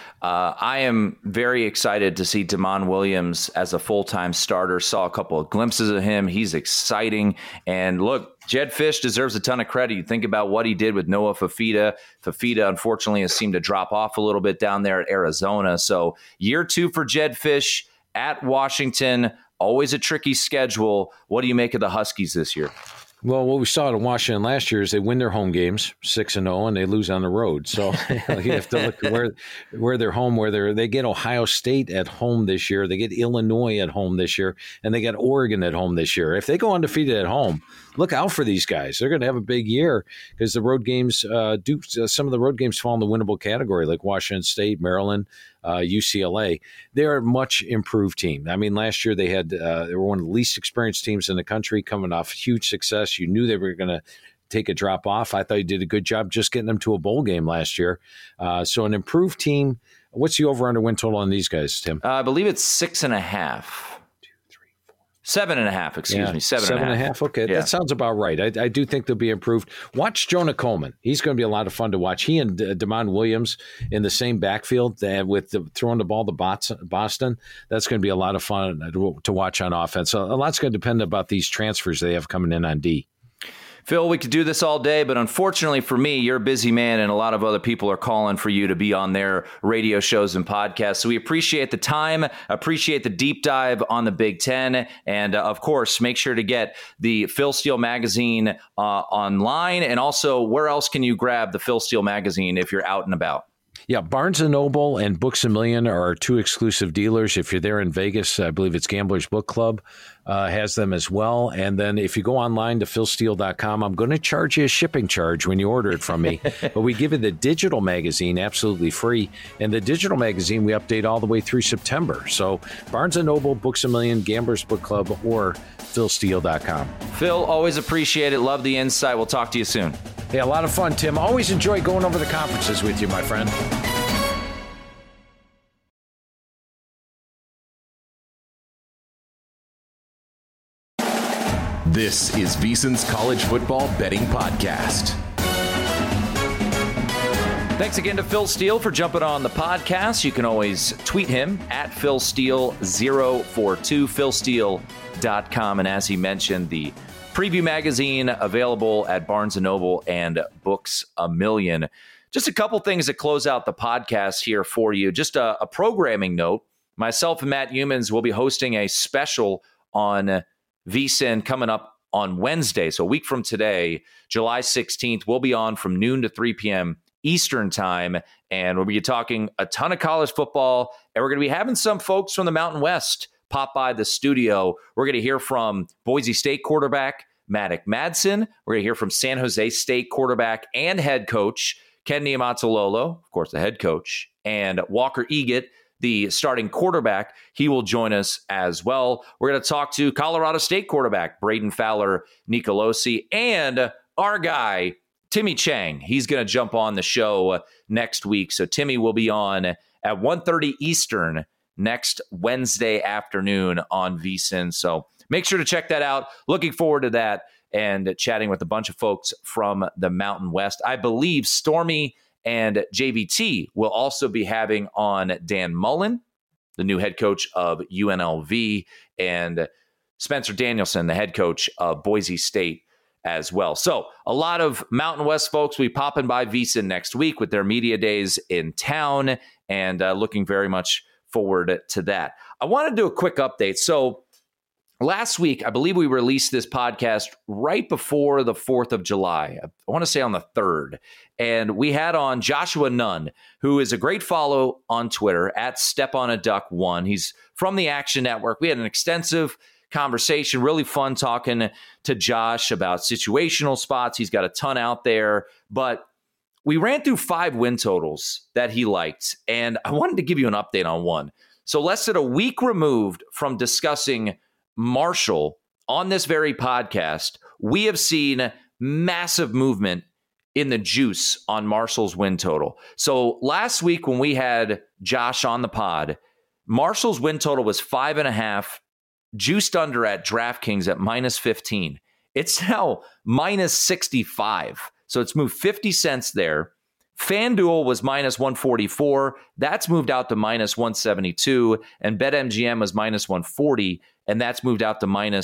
I am very excited to see Damon Williams as a full-time starter. Saw a couple of glimpses of him. He's exciting. And look, Jedd Fisch deserves a ton of credit. You think about what he did with Noah Fifita. Fifita, unfortunately, has seemed to drop off a little bit down there at Arizona. So year 2 for Jedd Fisch at Washington. Always a tricky schedule. What do you make of the Huskies this year? Well, what we saw in Washington last year is they win their home games 6-0, and they lose on the road. So you have to look at where they're home, they get Ohio State at home this year, they get Illinois at home this year, and they get Oregon at home this year. If they go undefeated at home, look out for these guys. They're going to have a big year because the road games some of the road games fall in the winnable category, like Washington State, Maryland, UCLA. They're a much improved team. I mean, last year they were one of the least experienced teams in the country, coming off huge success. You knew they were going to take a drop off. I thought you did a good job just getting them to a bowl game last year. So an improved team. What's the over-under win total on these guys, Tim? I believe it's 6.5. 7.5, excuse me. 7.5. Okay, yeah. That sounds about right. I do think they'll be improved. Watch Jonah Coleman. He's going to be a lot of fun to watch. He and Damon Williams in the same backfield with throwing the ball to Boston. That's going to be a lot of fun to watch on offense. So a lot's going to depend about these transfers they have coming in on D. Phil, we could do this all day, but unfortunately for me, you're a busy man and a lot of other people are calling for you to be on their radio shows and podcasts. So we appreciate the time, appreciate the deep dive on the Big Ten, and of course, make sure to get the Phil Steele magazine online. And also, where else can you grab the Phil Steele magazine if you're out and about? Yeah, Barnes & Noble and Books A Million are our two exclusive dealers. If you're there in Vegas, I believe it's Gamblers Book Club has them as well. And then if you go online to philsteele.com, I'm going to charge you a shipping charge when you order it from me. But we give you the digital magazine absolutely free. And the digital magazine we update all the way through September. So Barnes & Noble, Books A Million, Gamblers Book Club, or philsteele.com. Phil, always appreciate it. Love the insight. We'll talk to you soon. Hey, a lot of fun, Tim. Always enjoy going over the conferences with you, my friend. This is VSiN's College Football Betting Podcast. Thanks again to Phil Steele for jumping on the podcast. You can always tweet him at PhilSteele042, philsteele.com. And as he mentioned, the preview magazine available at Barnes & Noble and Books A Million. Just a couple things to close out the podcast here for you. Just a programming note. Myself and Matt Humans will be hosting a special on VSiN coming up on Wednesday. So a week from today, July 16th, we'll be on from noon to 3 p.m. Eastern time. And we'll be talking a ton of college football. And we're going to be having some folks from the Mountain West pop by the studio. We're going to hear from Boise State quarterback Maddox Madsen. We're going to hear from San Jose State quarterback and head coach Ken Niumatalolo, of course, the head coach, and Walker Eaget, the starting quarterback. He will join us as well. We're going to talk to Colorado State quarterback Braden Fowler Nicolosi and our guy, Timmy Chang. He's going to jump on the show next week. So Timmy will be on at 1:30 Eastern next Wednesday afternoon on VSiN. So make sure to check that out. Looking forward to that and chatting with a bunch of folks from the Mountain West. I believe Stormy and JVT will also be having on Dan Mullen, the new head coach of UNLV, and Spencer Danielson, the head coach of Boise State as well. So a lot of Mountain West folks will be popping by VSiN next week with their media days in town, and looking very much forward to that. I want to do a quick update. So last week, I believe we released this podcast right before the 4th of July. I want to say on the 3rd. And we had on Joshua Nunn, who is a great follow on Twitter at StepOnADuck1. He's from the Action Network. We had an extensive conversation, really fun talking to Josh about situational spots. He's got a ton out there. But we ran through 5 win totals that he liked. And I wanted to give you an update on one. So less than a week removed from discussing Marshall on this very podcast, we have seen massive movement in the juice on Marshall's win total. So last week when we had Josh on the pod, Marshall's win total was 5.5, juiced under at DraftKings at -15. It's now -65. So it's moved 50 cents there. FanDuel was -144. That's moved out to -172. And BetMGM was -140. And that's moved out to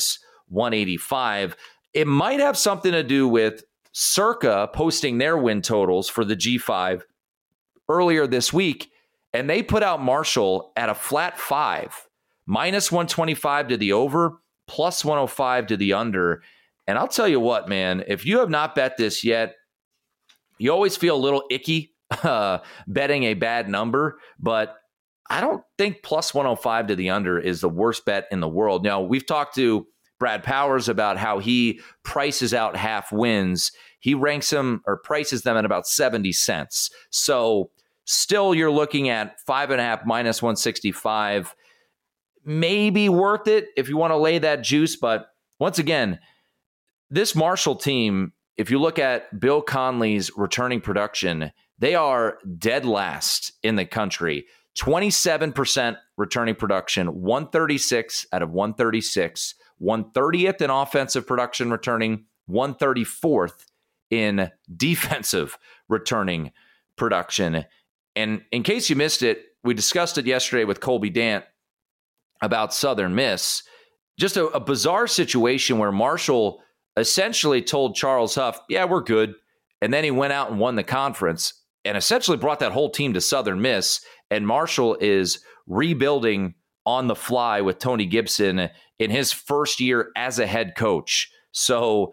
-185. It might have something to do with Circa posting their win totals for the G5 earlier this week. And they put out Marshall at a flat 5, -125 to the over, +105 to the under. And I'll tell you what, man, if you have not bet this yet, you always feel a little icky betting a bad number, but I don't think +105 to the under is the worst bet in the world. Now, we've talked to Brad Powers about how he prices out half wins. He ranks them or prices them at about 70 cents. So still you're looking at 5.5 -165. Maybe worth it if you want to lay that juice. But once again, this Marshall team, if you look at Bill Conley's returning production, they are dead last in the country. 27% returning production, 136 out of 136, 130th in offensive production returning, 134th in defensive returning production. And in case you missed it, we discussed it yesterday with Colby Dant about Southern Miss. Just a bizarre situation where Marshall essentially told Charles Huff, yeah, we're good. And then he went out and won the conference and essentially brought that whole team to Southern Miss. And Marshall is rebuilding on the fly with Tony Gibson in his first year as a head coach. So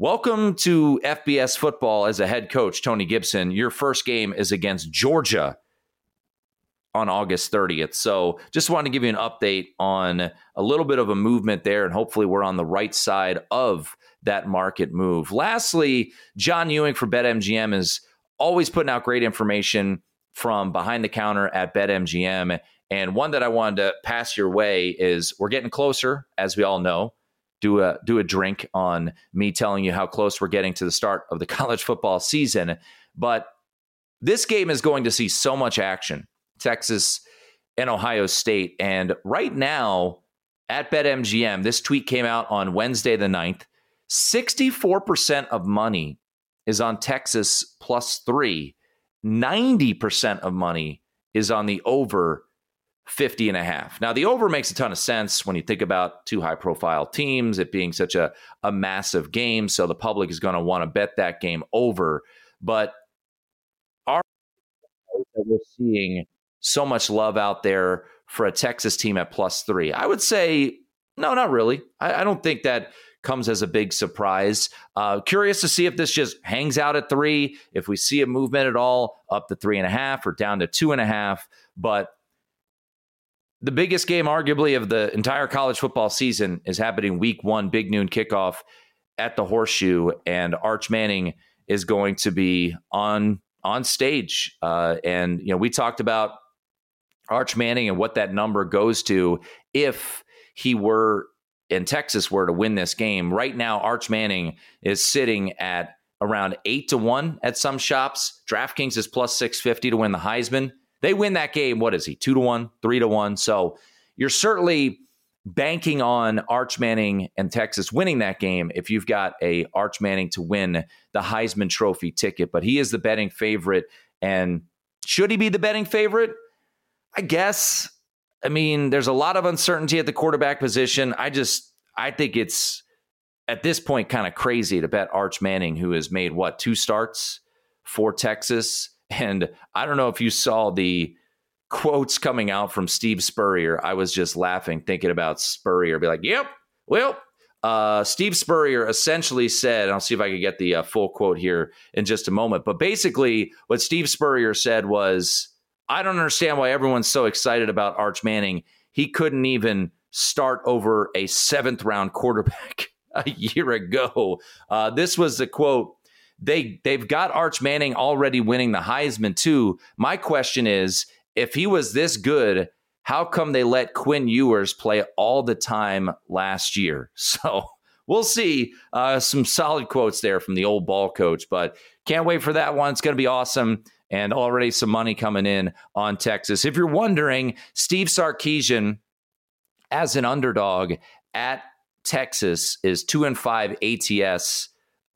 welcome to FBS football as a head coach, Tony Gibson. Your first game is against Georgia on August 30th. So just wanted to give you an update on a little bit of a movement there, and hopefully we're on the right side of that market move. Lastly, John Ewing for BetMGM is always putting out great information from behind the counter at BetMGM. And one that I wanted to pass your way is we're getting closer, as we all know. Do a drink on me telling you how close we're getting to the start of the college football season. But this game is going to see so much action, Texas and Ohio State. And right now at BetMGM, this tweet came out on Wednesday the 9th, 64% of money is on Texas +3. 90% of money is on the over 50.5. Now, the over makes a ton of sense when you think about two high-profile teams, it being such a massive game, so the public is going to want to bet that game over. But we're seeing so much love out there for a Texas team at +3. I would say, no, not really. I don't think that comes as a big surprise. Curious to see if this just hangs out at 3, if we see a movement at all up to 3.5 or down to 2.5. But the biggest game, arguably, of the entire college football season is happening week 1, big noon kickoff at the Horseshoe, and Arch Manning is going to be on stage. And, we talked about Arch Manning and what that number goes to if he were in Texas were to win this game. Right now, Arch Manning is sitting at around 8-1 at some shops. DraftKings is +650 to win the Heisman. They win that game, what is he, 2-1, 3-1? So you're certainly banking on Arch Manning and Texas winning that game if you've got a Arch Manning to win the Heisman Trophy ticket. But he is the betting favorite. And should he be the betting favorite? I guess. I mean, there's a lot of uncertainty at the quarterback position. I think it's, at this point, kind of crazy to bet Arch Manning, who has made, 2 starts for Texas. And I don't know if you saw the quotes coming out from Steve Spurrier. I was just laughing, thinking about Spurrier. Be like, yep, well, Steve Spurrier essentially said, and I'll see if I can get the full quote here in just a moment. But basically what Steve Spurrier said was, I don't understand why everyone's so excited about Arch Manning. He couldn't even start over a 7th-round quarterback a year ago. This was the quote. They've got Arch Manning already winning the Heisman too. My question is, if he was this good, how come they let Quinn Ewers play all the time last year? So we'll see. Some solid quotes there from the old ball coach, but can't wait for that one. It's going to be awesome. And already some money coming in on Texas. If you're wondering, Steve Sarkisian, as an underdog at Texas, is 2-5 ATS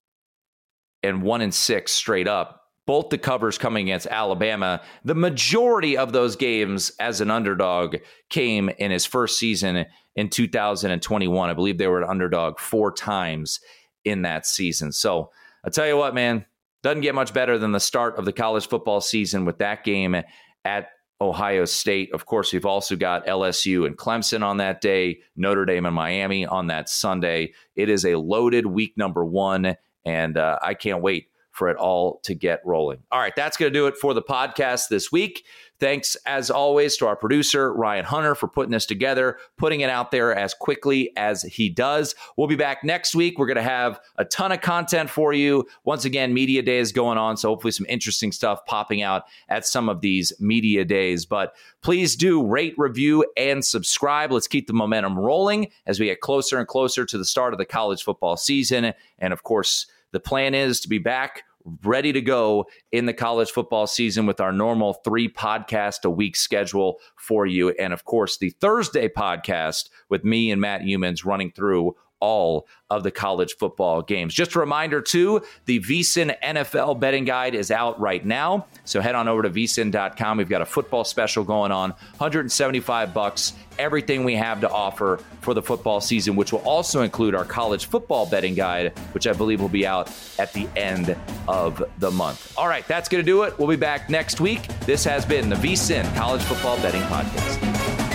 and 1-6 straight up. Both the covers coming against Alabama. The majority of those games as an underdog came in his first season in 2021. I believe they were an underdog 4 times in that season. So I'll tell you what, man. Doesn't get much better than the start of the college football season with that game at Ohio State. Of course, we've also got LSU and Clemson on that day, Notre Dame and Miami on that Sunday. It is a loaded week number 1, and I can't wait for it all to get rolling. All right, that's going to do it for the podcast this week. Thanks, as always, to our producer, Ryan Hunter, for putting this together, putting it out there as quickly as he does. We'll be back next week. We're going to have a ton of content for you. Once again, Media Day is going on, so hopefully some interesting stuff popping out at some of these Media Days. But please do rate, review, and subscribe. Let's keep the momentum rolling as we get closer and closer to the start of the college football season. And, of course, the plan is to be back ready to go in the college football season with our normal 3 podcast a week schedule for you. And of course, the Thursday podcast with me and Matt Humans running through all of the college football games. Just a reminder too, the VSiN NFL betting guide is out right now. So head on over to vsin.com. We've got a football special going on, $175, everything we have to offer for the football season, which will also include our college football betting guide, which I believe will be out at the end of the month. All right, that's going to do it. We'll be back next week. This has been the VSiN College Football Betting Podcast.